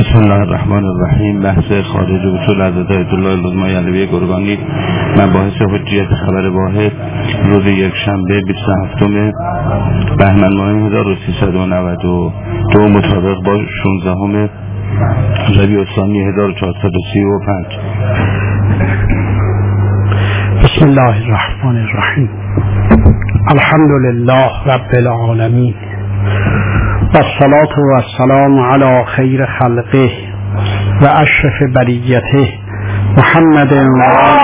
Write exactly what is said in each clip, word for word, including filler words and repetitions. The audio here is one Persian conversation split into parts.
بسم الله الرحمن الرحیم. بحث خارج و اصول حضرت آیت الله العظمی علویه گرگانی، مباحث حجیت خبر واحد، روز یک شنبه بیست و هفتم بهمن ماه هزار و سیصد و نود و دو مطابق با شانزدهم ربیع الثانی هزار و چهارصد و سی و پنج. بسم الله الرحمن الرحیم. الحمد لله رب العالمین و الصلاة و السلام علی خیر خلقه و اشرف بریته محمد و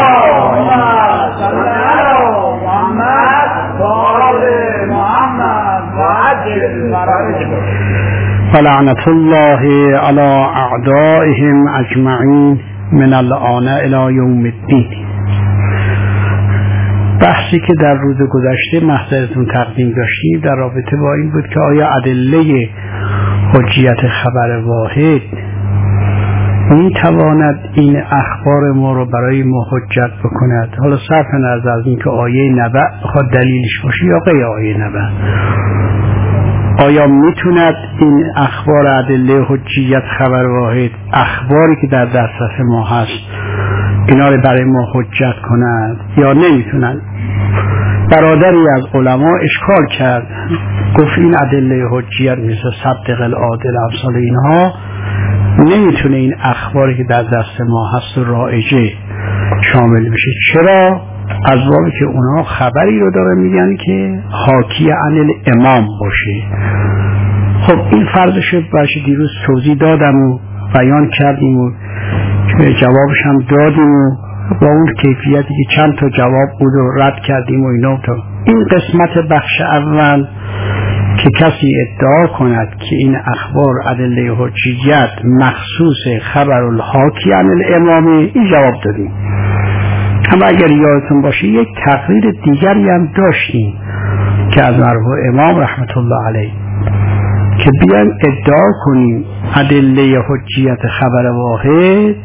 و لعنت الله علی اعدائهم اجمعین من الآن الی یوم الدین. بحثی که در روز گذشته محضرتون تقدیم داشتیم در رابطه با این بود که آیا ادله حجیت خبر واحد می تواند این اخبار ما رو برای ما حجت بکند، حالا صرف نظر از این که آیه نبأ بخواد دلیلش باشه یا غیر آیه نبأ. آیا میتوند این اخبار ادله حجیت خبر واحد، اخباری که در دسترس ما هست، اینا رو برای ما حجت کنند یا نمیتونن؟ برادری از علما اشکال کرد، گفت این ادله حجیت مثل صدق العادل امثال اینها نمیتونه این اخباری که در دست ما هست و رایجه شامل بشه. چرا؟ از بابی که اونها خبری رو داره میگن که حاکی عن الامام باشه. خب این فرضش باشه، دیروز توضیح دادم و بیان کردیم و جوابش هم دادیم و با اون کیفیتی که چند تا جواب بود و رد کردیم و اینا. تا این قسمت بخش اول که کسی ادعا کند که این اخبار ادله حجیت مخصوص خبر الحاکی عن الامام، این جواب دادیم. اما اگر یادتون باشه یک تقریر دیگری هم داشتیم که از مرحوم امام رحمت الله علیه که بیان ادعا کنیم ادله حجیت خبر واحد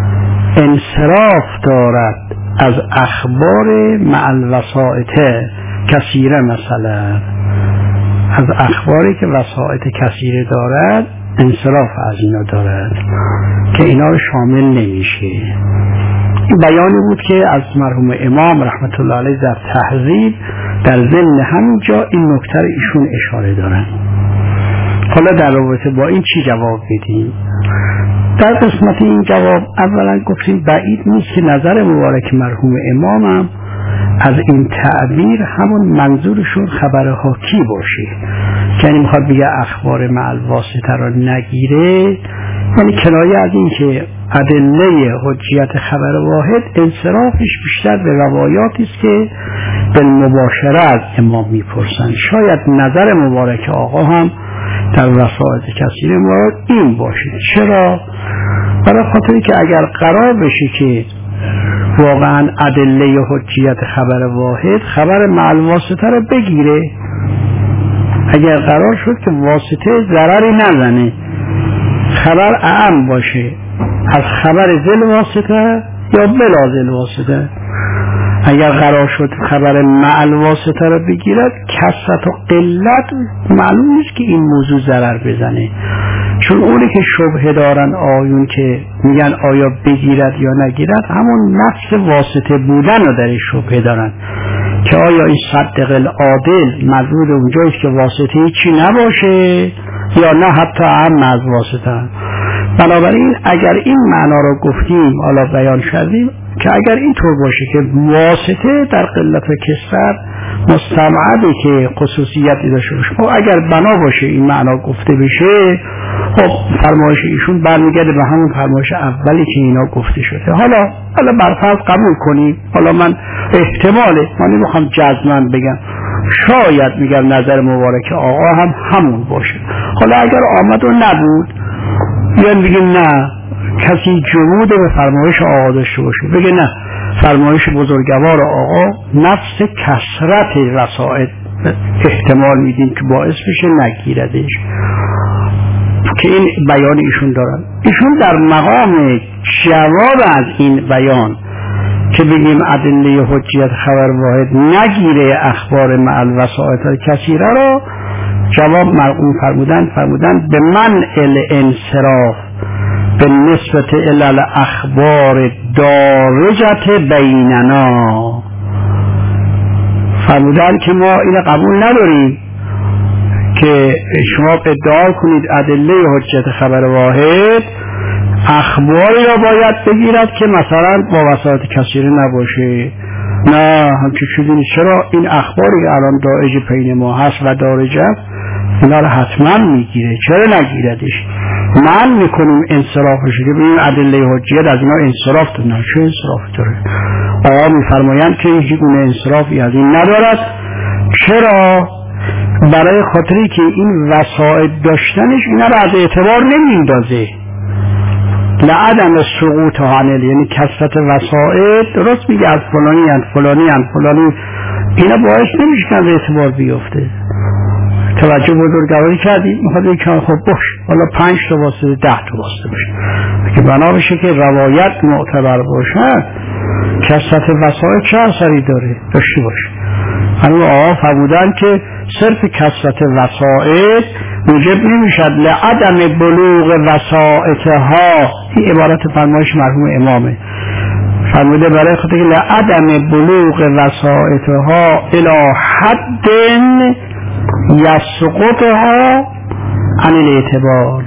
انصراف دارد از اخبار مع الوسائط کثیره، مثلا از اخباری که وسائط کثیره دارد انصراف از اینا دارد که اینا رو شامل نمیشه. این بیانی بود که از مرحوم امام رحمت الله علیه در تهذیب در ضمن همینجا این نکته ایشون اشاره دارن. حالا در رابطه با این چی جواب بدیم؟ در قسمت این جواب اولا گفتیم بعید نیست که نظر مبارک مرحوم امامم از این تعبیر همون منظورشون خبر حاکی باشه، یعنی میخواد بگه اخبار مع الواسطه را نگیره، یعنی کنایه از این که ادله حجیت خبر واحد انصرافش بیشتر به روایاتی است که بالمباشره از امام میپرسن. شاید نظر مبارک آقا هم در وسائط کثیره ما این باشه. چرا؟ برای خاطری که اگر قرار بشه که واقعا ادله حجیت خبر واحد خبر مع الواسطه رو بگیره، اگر قرار شد که واسطه ضرری نزنه، خبر اعم باشه از خبر ذل واسطه یا بلا ذل واسطه، اگر قرار شد خبر مع الواسطه رو بگیرد، کثرت و قلت معلوم نیست که این موضوع ضرر بزنه. چون اونی که شبهه دارن آیون که میگن آیا بگیرد یا نگیرد، همون نفس واسطه بودن رو در شبهه دارن که آیا این صدق العادل مزود اونجایست که واسطه چی نباشه یا نه حتی اهم از واسطه. بنابراین اگر این معنا رو گفتیم، حالا بیان شدیم که اگر این طور باشه که واسطه در قلت و کثرت مستبعده که خصوصیتی داشته باشه، خب اگر بنا باشه این معنا گفته بشه، خب فرمایش ایشون برمیگرده به همون فرمایش اولی که اینا گفته شده. حالا حالا برفرض قبول کنیم، حالا من احتماله، من نمیخوام جزماً بگم، شاید میگم نظر مبارک آقا هم همون باشه. حالا اگر آمد و نبود، بیان بگیم نه کسی جمود به فرمایش آقا داشته باشه، بگه نه فرمایش بزرگوار آقا نفس کثرت رسائل احتمال میدیم که باعث بشه نگیردش، که این بیان ایشون دارن. ایشون در مقام جواب از این بیان که بگیم ادله حجیت خبر واحد نگیره اخبار مع الوسائط کثیره را، جواب مرقوم فرمودن فرمودن به منع الانصراف به نسبت الال اخبار دارجت بیننا. فرمودن که ما این قبول نداریم که شما ادعا کنید ادله حجت خبر واحد اخباری را باید بگیرد که مثلا با وسائط کثیره نباشه. نه همچه چیزی نیست. چرا این اخباری که الان دارج بین ما هست و دارج است اینا رو حتما میگیره، چرا نگیردش؟ من میکنیم انصرافش که ببینیم ادله حجیت از اینا انصراف داره. نه چه انصراف داره؟ آقا میفرمایند که هیچ گونه انصرافی از این ندارد. چرا؟ برای خاطری که این وسائط داشتنش اینا رو از اعتبار نمیندازه. لعدم سقوط عامل، یعنی کثرت وسائط درست میگه از فلانی از فلانی از فلانی، اینا باعث نمیشه که از اعتبار بیفته. توجه بزرگواری کردیم میخواد که خب باش حالا پنج تا واسطه ده تا واسطه باشه که بنا بشه که روایت معتبر باشد. کثرت وسائط چه اثری داره؟ داشته باشه. همین آقا فرمودن که صرف کثرت وسائط موجب نمیشد لعدم بلوغ وسائطها. این عبارت فرمایش مرحوم امامه، فرموده برای خاطر که لعدم بلوغ وسائطها الی حد یسقطها عن الاعتبار.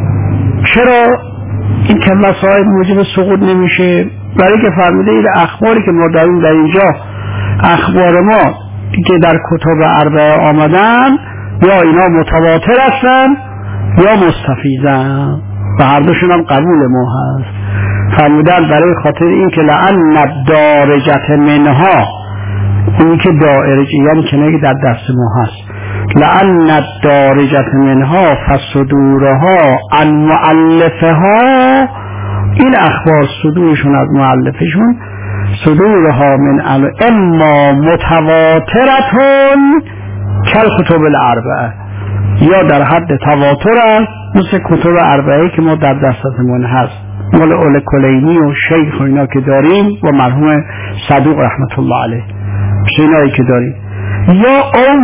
چرا این که وسائط موجب سقوط نمیشه؟ برای که فرموده این اخباری که ما داریم در اینجا، اخبار ما که در کتب اربعه آمدن یا اینا متواتر هستن یا مستفیضن و هر دوشون هم قبول ما هست. فرمودن برای خاطر این که لعن دارجت منها، اونی که دارجه یعنی کنه در دست ما هست، لعن دارجت منها فصدورها عن مؤلفها، این اخبار صدورشون از مؤلفشون صدورها من اما متواترتون کل کتب الاربعه، یا در حد تواتر است مثل کتب اربعه که ما در دستمون هست، مال اول کلینی و شیخ و اینا که داریم و مرحوم صدوق رحمت الله علیه اینایی که داریم، یا او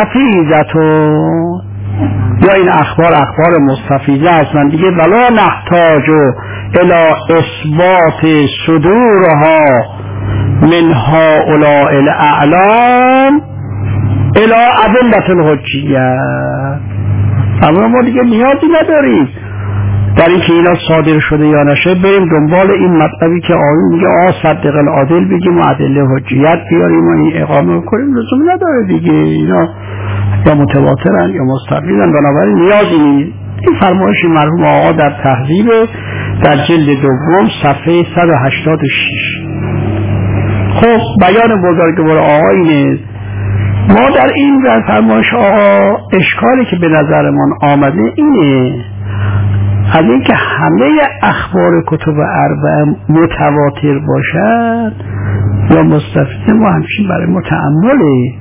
مستفیضتون، یا این اخبار اخبار مستفیضه هستن دیگه. ولا نحتاج الى اثبات صدورها من هؤلاء الاعلام الى ادلة الحجیه. اما ما دیگه نیازی نداریم در این که اینا صادر شده یا نشه بریم دنبال این مطلبی که آیون میگه آه صدق العادل بگیم و ادله حجیت بیاریم و این اقامه کنیم، لزوم نداره دیگه. اینا یا متواترن یا مستفیضن، بنابراین نیازی نیست. این فرمایش مرحوم آقا در تهذیب در جلد دوم صفحه صد و هشتاد و شش. خب بیان بزرگوار آقا اینه. ما در این در فرمایش آقا اشکالی که به نظرمان آمده اینه، از اینکه همه اخبار کتب اربعه متواتر باشد یا مستفیض، ما همچین برای متأمله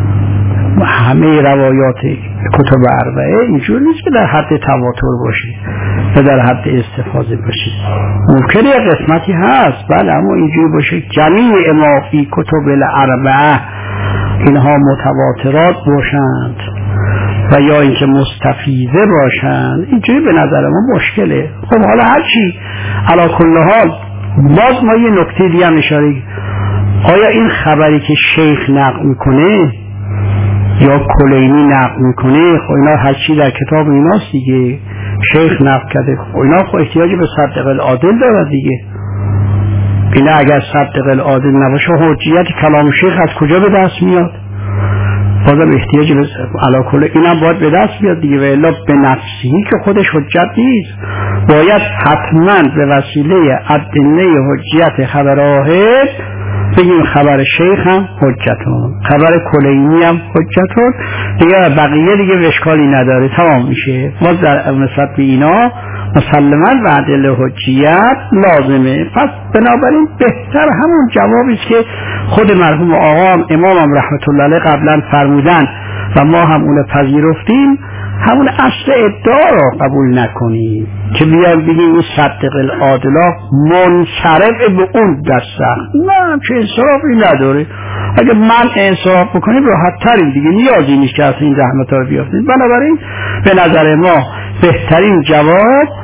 همه روایات کتب اربعه اینجور نیست که در حد تواتر باشه و در حد استفاده باشه. ممکنه یک قسمتی هست بله، اما اینجور باشه جمیع ما فی کتب الاربعه اینها متواترات باشند و یا اینکه مستفیضه باشند، اینجوری به نظر ما مشکله. خب حالا هرچی علی کل حال باز ما یه نکته دیگه هم اشاره، آیا این خبری که شیخ نقل میکنه یا کلینی نقل میکنه، خب اینا هرچی در کتاب ایناست دیگه، شیخ نقل کرده، خب اینا خب احتیاجی به صدق العادل داره دیگه. اینا اگر صدق العادل نباشه حجیت کلام شیخ از کجا به دست میاد؟ بازم احتیاجی به علا کل اینم باید به دست بیاد دیگه، و الا به نفسی که خودش حجت نیست، باید حتما به وسیله ادله حجیت خبر واحد بگیم خبر شیخ هم حجتون، خبر کلینی هم حجتون دیگه، بقیه دیگه اشکالی نداره، تمام میشه. ما در نسبت به اینا مسلماً و ادله حجیت لازمه. پس بنابراین بهتر همون جوابی است که خود مرحوم آقا امامم رحمت الله علیه قبلا فرمودن و ما هم اون پذیرفتیم، همون اصل ادعا را قبول نکنیم که بیان بگیم این صدق العادلات منصرف به اون دسته، نه چه انصرافی نداره. اگه من انصراف بکنیم راحت ترین دیگه، نیازی نیست که از این زحمت ها بیافتیم. بنابراین به نظر ما بهترین جواب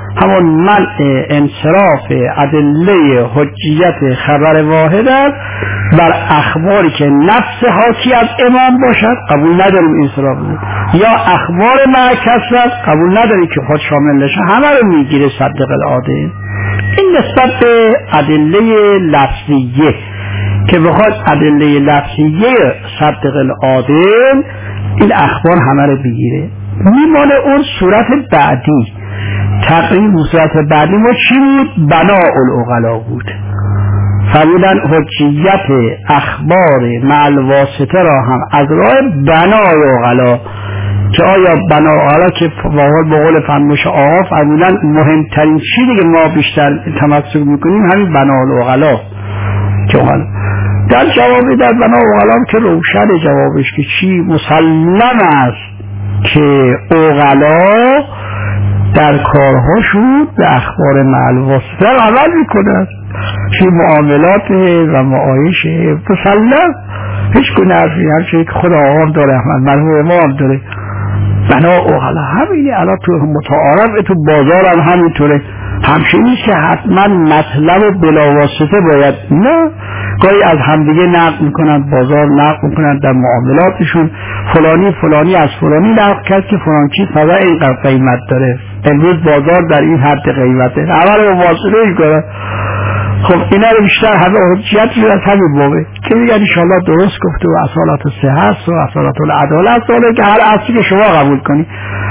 همون منع انصراف ادله حجیت خبر واحد است بر اخباری که نفس حاکی از امام باشد، قبول نداریم انصراف بود، یا اخبار معکس است، قبول نداریم که خود شامل نشه، همه رو میگیره صدق العاده. این نسبت به ادله لفظیه که بخواد ادله لفظیه صدق العاده این اخبار همه رو بگیره. میمانه اون صورت بعدی، تقریب صورت بعدی ما چی بود؟ بناء العقلا بود. فرمودن حجیت اخبار مع الواسطه را هم از راه بنای عقلا، که آیا بنای عقلا که به قول فرموش آقا فرمودن مهمترین چیزی که ما بیشتر تمسک میکنیم همین بنای العقلا. که در جوابی در بنای العقلا که روشن جوابش که چی مسلم است که عقلا در کارهاشون به اخبار مع الواسطه عمل میکنند، چی معاملات و معایش مسلم، هیچ گونه حرفی همچنین که خود آقام داره، احمد مرحوم امام داره. بنا عقلا همینه. الان تو متعارف تو بازار هم همینطوره، همچنین نیست که حتما مطلب و بلاواسطه باید، نه، گاهی از همدیگه نقل میکنند، بازار نقل میکنند در معاملاتشون، فلانی فلانی از فلانی نقل کرد که فلان چیز فضا اینقدر قیمت داره، امروز بازار در این حد قیمته، همه رو مواصله میکنند. خب اینا رو بیشتر همه حجیت شده از همین بابه که میگن انشاءالله درست گفته و اصالات صحت و اصالات العدالت ساله که هر اصلی که شما قبول کنی.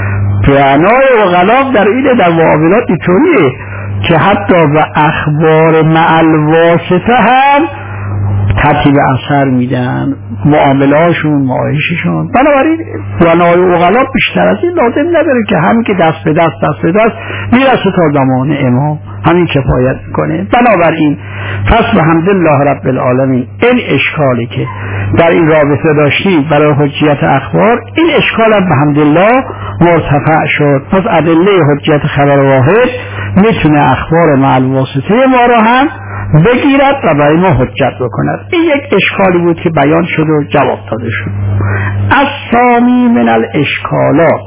بنای عقلا در اینه، در معاملات اینطوریه که حتی و اخبار مع الواسطه هم ترتیب اثر میدن، معاملهاشون معایششون. بنابراین بنای عقلا بیشتر از این لازم نداره که همین که دست به دست دست به دست میرسه تا زمان امام، همین کفایت میکنه. بنابراین پس به حمدالله رب العالمین این اشکالی که در این رابطه داشتیم برای حجیت اخبار، این اشکال هم به حمدالله مرتفع شد. پس ادله حجیت خبر واحد میتونه اخبار مع الواسطه ما را هم بگیرد و برای ما حجت بکند. این یک اشکالی بود که بیان شد و جواب داده شد. الثانی من الاشکالات،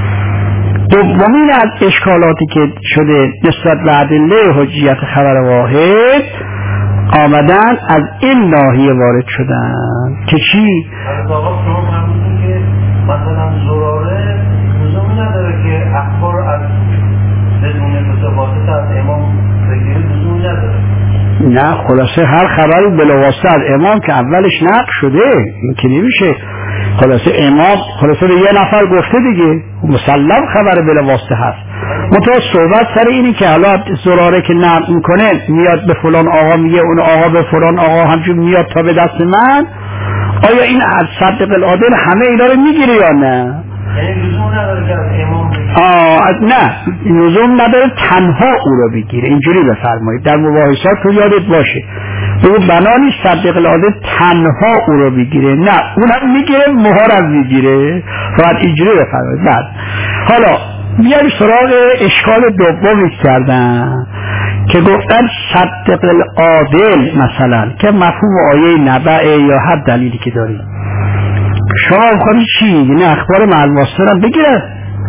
دومین از اشکالاتی که شده نسبت به ادله حجیت خبر واحد آمدن از این ناحیه وارد شدن که چی؟ از آقا شما فرمودید که مثلا زراره لزومی نداره که اخبار از بدون واسطه از امام بگیره، لزومی نداره. نه، خلاصه هر خبری بلاواسطه از امام که اولش نقل شده این که نمیشه. خلاصه امام خلاصه به یه نفر گفته دیگه، مسلم خبر بلاواسطه هست. منتها صحبت سر اینی که حالا زراره که نقل میکنه میاد به فلان آقا میگه، اون آقا به فلان آقا همچون میاد تا به دست من، آیا این از صدق العادل همه اینا رو میگیره یا نه؟ یعنی لزوم نداره که از امام بگیره؟ آه نه، لزوم نداره تنها او رو بگیره. اینجوری بفرمایید در مباحثات تو یادت باشه، او بنا نیست صدق العادل تنها او رو بگیره، نه، اونم میگیره، مهارم میگیره. فقط اینجوری بفرمایید. بعد حالا میاد سراغ اشکال دومی کردن که گفتن صدق العادل مثلا که مفهوم آیه نبأ یا هر دلیلی که داریم، شما بخواهی چی؟ یعنی اخبار مع الواسطه رو بگیره؟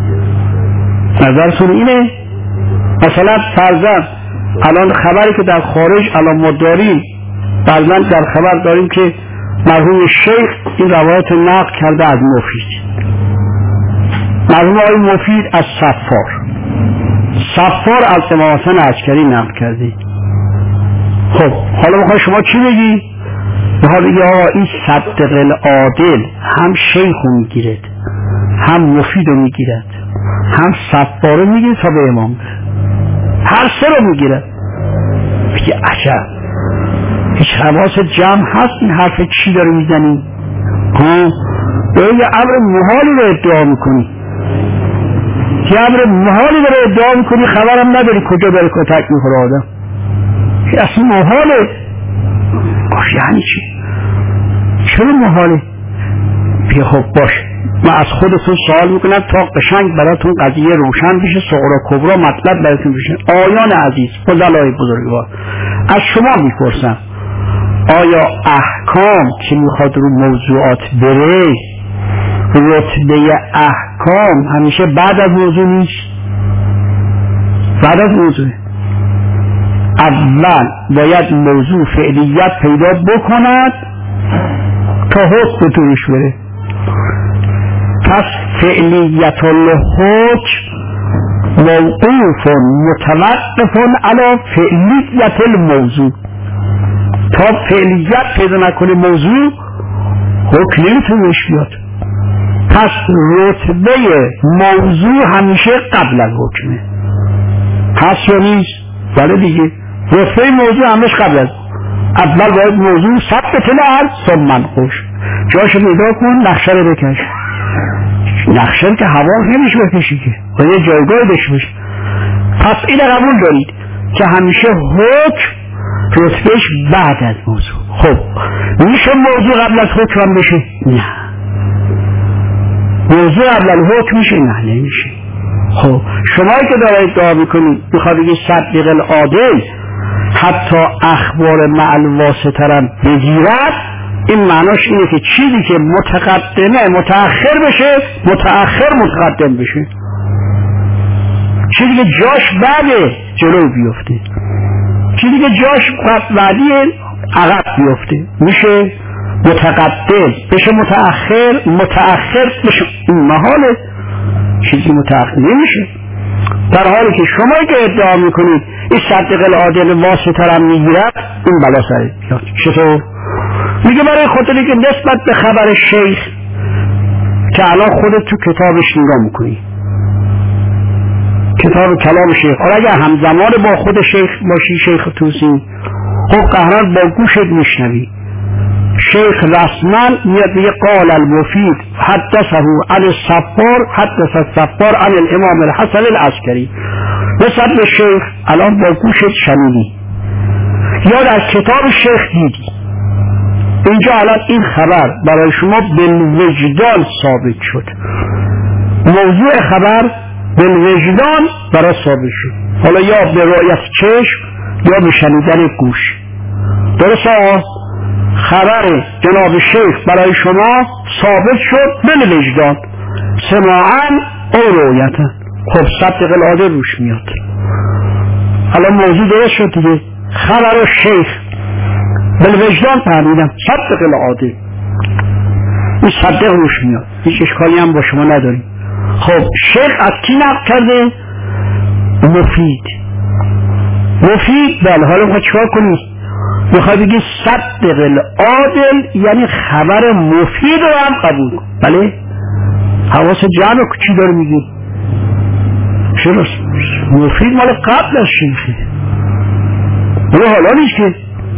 نظرتون اینه؟ مثلا فرضاً الان خبری که در خارج الان ما داریم، فرضاً در خبر داریم که مرحوم شیخ این روایت نقل کرده از مفید، مرحوم آقای مفید از صفار، صفار از امام حسن عسکری نقل کرده. خب حالا بخواه شما چی بگی؟ بخواه بگی آقا این صدق العادل هم شیخ رو میگیرد، هم مفید رو میگیرد، هم صفار رو میگیرد تا به امام بره، هر سه رو میگیرد. بگی عجب، هیچ حواس جمع هست این حرف چی داره میزنی؟ ها؟ به یه امر محالی رو ادعا میکنی، یه امر محالی رو ادعا میکنی، خبرم نداری کجا داره کتک میخوره آدم، اصلا محاله. گفت یعنی چی؟ چرا محاله؟ بیا خب باش، من از خودتون سوال میکنم تا قشنگ براتون قضیه روشن بشه، صغرا کبرا مطلب براتون بشه. آیان عزیز، فضلای بزرگوار، از شما میپرسم آیا احکام که میخواد رو موضوعات بره، رتبه احکام همیشه بعد از موضوع نیست؟ بعد از موضوع اول باید موضوع فعلیت پیدا بکند تا حکم توش بره. پس فعلیت الحکم موقوف متوقف علی فعلیت الموضوع. تا فعلیت پیدا نکنه موضوع حکم نمیتونش بیاد. پس رتبه موضوع همیشه قبل از حکمه. هست یا نیست؟ بله دیگه، رتبه موضوع همیشه قبل از. اول باید موضوع ثبت الارض ثم منقوش. جاشو پیدا کن، نقشه رو بکش. نقشه که هوا نمیشه بکشی که باید یه جایگاه داشته باشه. پس این قبول دارید که همیشه حکم رتبهش بعد از موضوع. خب میشه موضوع قبل از حکم هم بشه؟ نه. موضوع قبل از حکم میشه؟ نه نمیشه. خب شمایی که داره ادعا میکنید میخواد بگید صدق العادل حتی اخبار مع الواسطه را بگیرد، این معناش اینه که چیزی که متقدمه متأخر بشه، متأخر متقدم بشه، چیزی که جاش بعده جلو بیفته، چیزی که جاش بعدی عقب بیفته میشه متقدم بشه متأخر، متأخر بشه. این محاله، چیزی متأخر نمیشه. در حالی که شما که ادعا میکنید این صدق العادل واسطه را میگیرد، این بلا سرید بیاد. چطور؟ میگه برای خاطری که نسبت به خبر شیخ که الان خودت تو کتابش نگاه میکنی، کتاب کلام شیخ، حالا اگر همزمان با خود شیخ باشی، شیخ توسی، خب قهران با گوشت میشنوی شیخ رسما میاد میگه قال المفید حدثه عن الصفار حدث الصفار عن الامام الحسن العسکری. نسبت به شیخ الان با گوشت شنیدی یا در کتاب شیخ دیدی، اینجا الان این خبر برای شما بالوجدان ثابت شد. موضوع خبر بالوجدان برای ثابت شد، حالا یا به رؤیت چشم یا به شنیدن گوش. درسته؟ خبر جناب شیخ برای شما ثابت شد بالوجدان سماعاً او رؤیتاً. خب صدق العادل روش میاد. الان موضوع درست شد دیگه. خبر شیخ بالوجدان فهمیدم صدق العادل، این صدق روش میاد، هیچ اشکالی هم با شما نداریم. خب شیخ از کی نقل کرده؟ مفید. مفید بله. حالا ما چیکار کنیم؟ میخوای بگی صدق العادل یعنی خبر مفید رو هم قبول کن. بله حواس جمع رو چی داره میگی؟ چرا مفید مال قبل از شیخه، برو حالا نیست که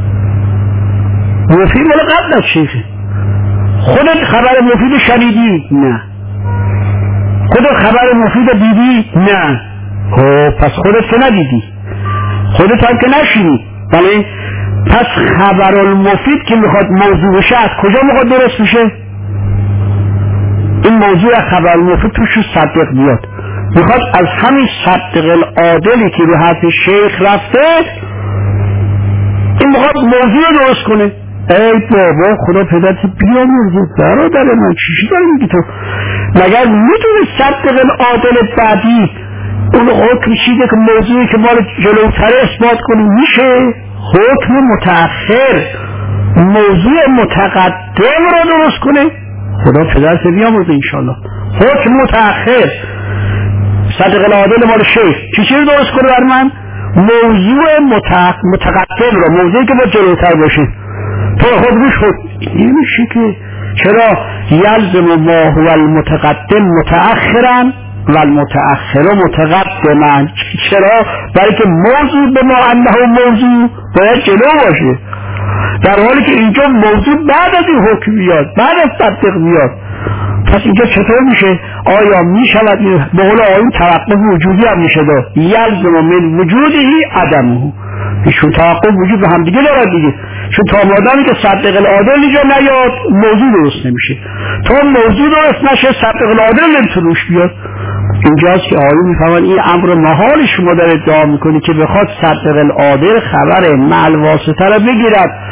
مفید مال قبل از شیخه. خودت خبر مفید شنیدی؟ نه. خودت خبر مفید دیدی؟ نه. خب پس خودت که ندیدی، خودت هم که نشنیدی. بله پس خبر المفید که میخواد موضوع بشه از کجا میخواد درست بشه؟ این موضوع خبر المفید توش صدق بیاد، میخواد از همین صدق العادلی که به حرف شیخ رفته این میخواد موضوع درست کنه. ای بابا خدا پدرت بیامرزه برادر من، چیشی داری میگی تو؟ مگر میتونه صدق العادل بعدی اون حکم چیزی که موضوعی که مال جلوتر اثبات کنی؟ میشه حکم متأخر موضوع متقدم رو درست کنه؟ خدا پدرت بیامرزه انشالله. حکم متأخر صدق العادل مال شیخ چی چیز درست کنه بر من؟ موضوع متقدم رو، موضوعی که با جلوتر باشه تو خود روش خود نمیشه که. چرا؟ یلزم ما هو المتقدم متأخرا و المتأخر متقدما. چرا؟ برای که موضوع به ما انه موضوع باید جلو باشه، در حالی که اینجا موضوع بعد از این حکم بیاد، بعد از تطبیق بیاد. پس اینجا چطور میشه؟ آیا میشود به قول آیون توقف وجودی هم میشه داد؟ یلزم من وجودی عدمه. ایشون توقف وجود به هم دیگه دارد دیگه، چون تا مادامی که صدق العادل اینجا نیاد موضوع درست نمیشه. تا موضوع درست نشه صدق العادل نمیتونه روش بیاد. اینجاست که آیون میفهمن این امر محال شما در ادعا میکنی که بخواد صدق العادل خبر مع الواسطه را بگیرد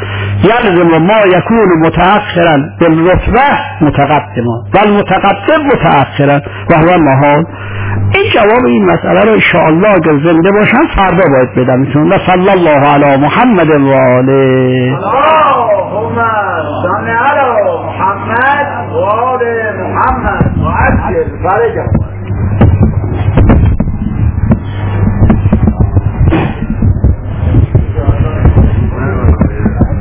یلزم ما یکون متأخرا بالرتبه متقدما و المتقدم متأخرا و هو محال. این جواب این مسئله رو انشاءالله اگر زنده باشم فردا باید بدمتون. و صلی الله علی محمد و آله. اللهم صل علی محمد و آل محمد و عجل فرجهم.